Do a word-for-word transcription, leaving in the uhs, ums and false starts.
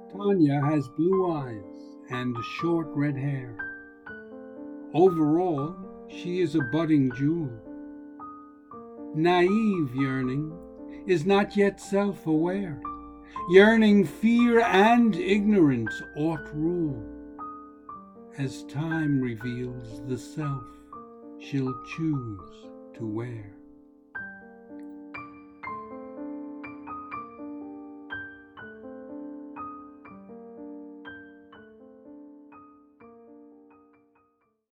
Tanya has blue eyes and short red hair. Overall, she is a budding jewel. Naive yearning is not yet self-aware. Yearning, fear, and ignorance ought rule. As time reveals the self she'll choose to wear.